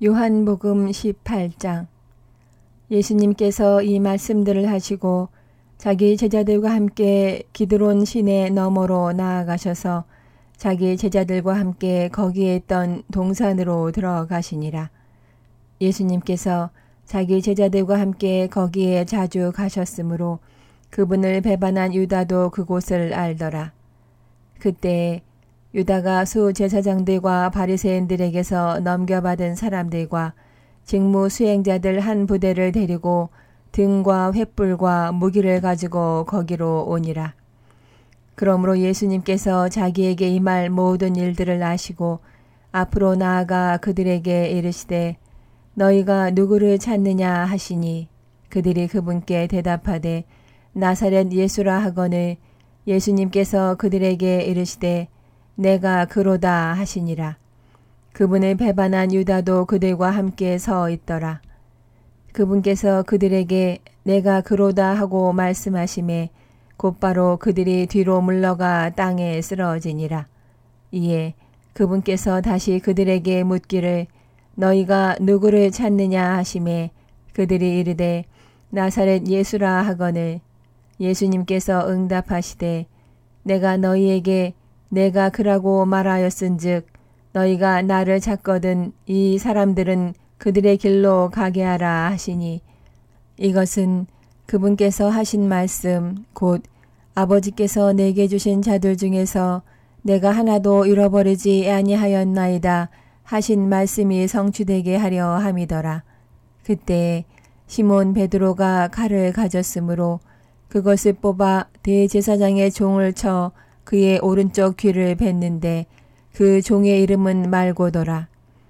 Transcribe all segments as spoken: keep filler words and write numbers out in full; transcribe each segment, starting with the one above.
요한복음 십팔 장. 예수님께서 이 말씀들을 하시고 자기 제자들과 함께 기드론 시내 너머로 나아가셔서 자기 제자들과 함께 거기에 있던 동산으로 들어가시니라. 예수님께서 자기 제자들과 함께 거기에 자주 가셨으므로 그분을 배반한 유다도 그곳을 알더라. 그때 유다가 수제사장들과 바리새인들에게서 넘겨받은 사람들과 직무 수행자들 한 부대를 데리고 등과 횃불과 무기를 가지고 거기로 오니라. 그러므로 예수님께서 자기에게 임할 모든 일들을 아시고 앞으로 나아가 그들에게 이르시되 너희가 누구를 찾느냐 하시니 그들이 그분께 대답하되 나사렛 예수라 하거늘 예수님께서 그들에게 이르시되 내가 그로다 하시니라. 그분을 배반한 유다도 그들과 함께 서 있더라. 그분께서 그들에게 내가 그로다 하고 말씀하시매 곧바로 그들이 뒤로 물러가 땅에 쓰러지니라. 이에 그분께서 다시 그들에게 묻기를 너희가 누구를 찾느냐 하시매 그들이 이르되 나사렛 예수라 하거늘 예수님께서 응답하시되 내가 너희에게 내가 그라고 말하였은즉 너희가 나를 찾거든 이 사람들은 그들의 길로 가게 하라 하시니 이것은 그분께서 하신 말씀 곧 아버지께서 내게 주신 자들 중에서 내가 하나도 잃어버리지 아니하였나이다 하신 말씀이 성취되게 하려 함이더라. 그때 시몬 베드로가 칼을 가졌으므로 그것을 뽑아 대제사장의 종을 쳐 그의 오른쪽 귀를 뱉는데 그 종의 이름은 말고더라.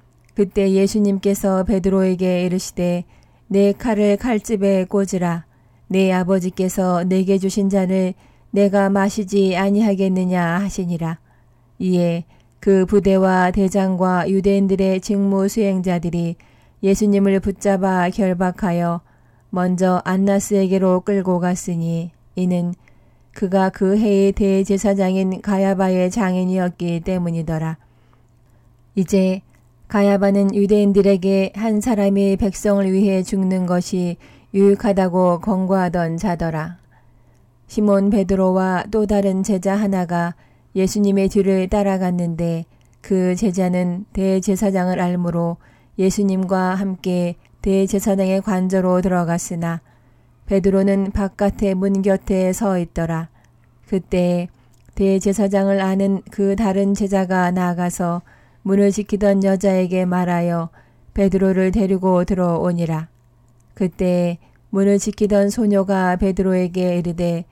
그때 예수님께서 베드로에게 이르시되 내 칼을 칼집에 꽂으라. 내 아버지께서 내게 주신 잔을 내가 마시지 아니하겠느냐 하시니라. 이에 그 부대와 대장과 유대인들의 직무 수행자들이 예수님을 붙잡아 결박하여 먼저 안나스에게로 끌고 갔으니 이는 그가 그 해의 대제사장인 가야바의 장인이었기 때문이더라. 이제 가야바는 유대인들에게 한 사람이 백성을 위해 죽는 것이 유익하다고 권고하던 자더라. 시몬 베드로와 또 다른 제자 하나가 예수님의 뒤를 따라갔는데 그 제자는 대제사장을 알므로 예수님과 함께 대제사장의 관저로 들어갔으나 베드로는 바깥의 문 곁에 서 있더라. 그때 대제사장을 아는 그 다른 제자가 나가서 문을 지키던 여자에게 말하여 베드로를 데리고 들어오니라. 그때 문을 지키던 소녀가 베드로에게 이르되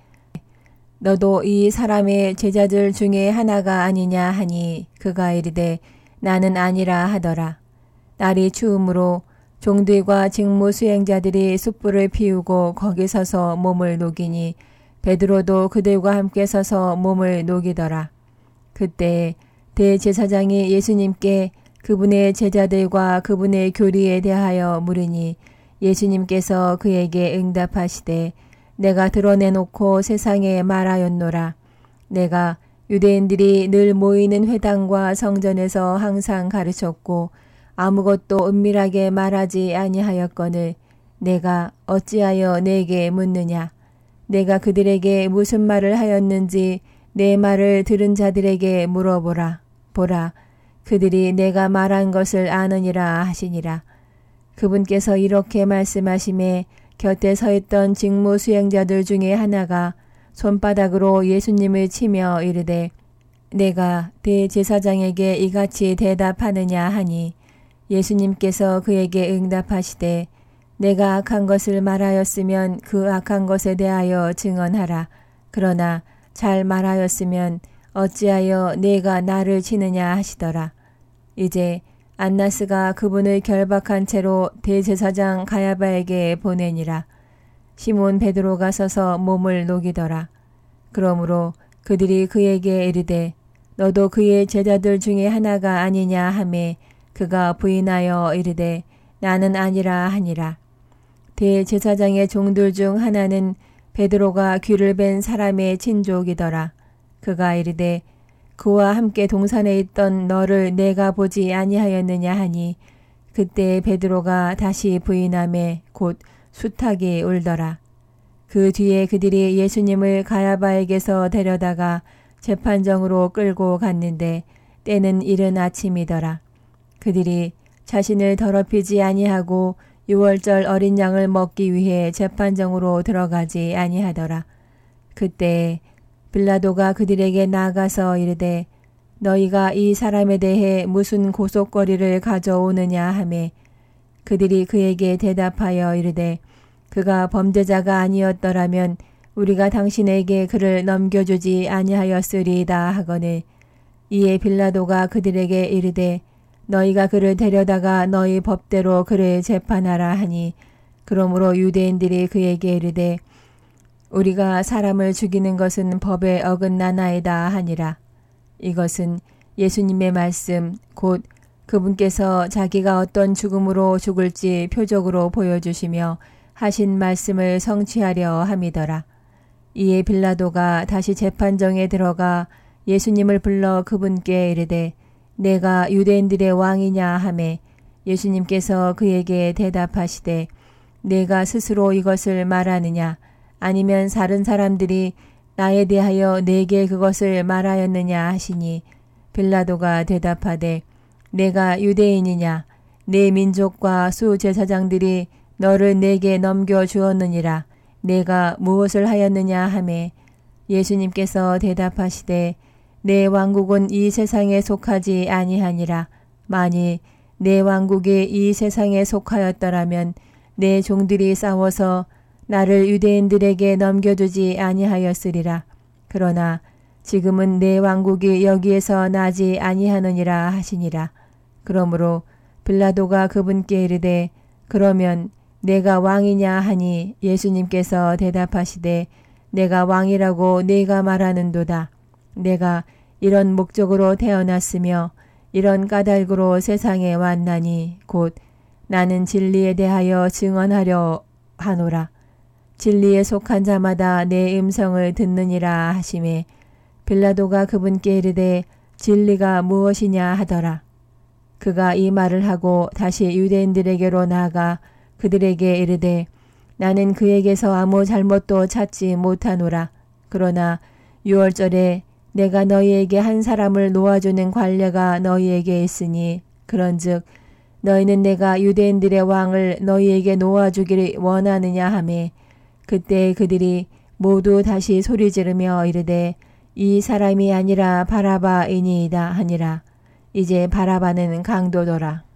너도 이 사람의 제자들 중에 하나가 아니냐 하니 그가 이르되 나는 아니라 하더라. 날이 추우므로 종들과 직무 수행자들이 숯불을 피우고 거기 서서 몸을 녹이니 베드로도 그들과 함께 서서 몸을 녹이더라. 그때 대제사장이 예수님께 그분의 제자들과 그분의 교리에 대하여 물으니 예수님께서 그에게 응답하시되 내가 드러내놓고 세상에 말하였노라. 내가 유대인들이 늘 모이는 회당과 성전에서 항상 가르쳤고 아무것도 은밀하게 말하지 아니하였거늘 내가 어찌하여 내게 묻느냐. 내가 그들에게 무슨 말을 하였는지 내 말을 들은 자들에게 물어보라. 보라, 그들이 내가 말한 것을 아느니라 하시니라. 그분께서 이렇게 말씀하시매 곁에 서 있던 직무 수행자들 중에 하나가 손바닥으로 예수님을 치며 이르되 내가 대제사장에게 이같이 대답하느냐 하니 예수님께서 그에게 응답하시되 내가 악한 것을 말하였으면 그 악한 것에 대하여 증언하라. 그러나 잘 말하였으면 어찌하여 내가 나를 치느냐 하시더라. 이제 안나스가 그분을 결박한 채로 대제사장 가야바에게 보내니라. 시몬 베드로가 서서 몸을 녹이더라. 그러므로 그들이 그에게 이르되 너도 그의 제자들 중에 하나가 아니냐 하매 그가 부인하여 이르되 나는 아니라 하니라. 대제사장의 종들 중 하나는 베드로가 귀를 벤 사람의 친족이더라. 그가 이르되 그와 함께 동산에 있던 너를 내가 보지 아니하였느냐 하니 그때 베드로가 다시 부인하매 곧 수탉이 울더라. 그 뒤에 그들이 예수님을 가야바에게서 데려다가 재판정으로 끌고 갔는데 때는 이른 아침이더라. 그들이 자신을 더럽히지 아니하고 유월절 어린 양을 먹기 위해 재판정으로 들어가지 아니하더라. 그때 빌라도가 그들에게 나가서 이르되 너희가 이 사람에 대해 무슨 고속거리를 가져오느냐 하매 그들이 그에게 대답하여 이르되 그가 범죄자가 아니었더라면 우리가 당신에게 그를 넘겨주지 아니하였으리이다 하거늘 이에 빌라도가 그들에게 이르되 너희가 그를 데려다가 너희 법대로 그를 재판하라 하니 그러므로 유대인들이 그에게 이르되 우리가 사람을 죽이는 것은 법에 어긋나나이다 하니라. 이것은 예수님의 말씀 곧 그분께서 자기가 어떤 죽음으로 죽을지 표적으로 보여주시며 하신 말씀을 성취하려 함이더라. 이에 빌라도가 다시 재판정에 들어가 예수님을 불러 그분께 이르되 내가 유대인들의 왕이냐 하매 예수님께서 그에게 대답하시되 내가 스스로 이것을 말하느냐 아니면 다른 사람들이 나에 대하여 내게 그것을 말하였느냐 하시니 빌라도가 대답하되 내가 유대인이냐 내 민족과 수제사장들이 너를 내게 넘겨주었느니라 내가 무엇을 하였느냐 하매 예수님께서 대답하시되 내 왕국은 이 세상에 속하지 아니하니라. 만일 내 왕국이 이 세상에 속하였더라면 내 종들이 싸워서 나를 유대인들에게 넘겨주지 아니하였으리라. 그러나 지금은 내 왕국이 여기에서 나지 아니하느니라 하시니라. 그러므로 빌라도가 그분께 이르되 그러면 내가 왕이냐 하니 예수님께서 대답하시되 내가 왕이라고 네가 말하는도다. 내가 이런 목적으로 태어났으며 이런 까닭으로 세상에 왔나니 곧 나는 진리에 대하여 증언하려 하노라. 진리에 속한 자마다 내 음성을 듣느니라 하시매 빌라도가 그분께 이르되 진리가 무엇이냐 하더라. 그가 이 말을 하고 다시 유대인들에게로 나아가 그들에게 이르되 나는 그에게서 아무 잘못도 찾지 못하노라. 그러나 유월절에 내가 너희에게 한 사람을 놓아주는 관례가 너희에게 있으니 그런즉 너희는 내가 유대인들의 왕을 너희에게 놓아주기를 원하느냐 하매 그때 그들이 모두 다시 소리 지르며 이르되 이 사람이 아니라 바라바이니이다 하니라. 이제 바라바는 강도더라.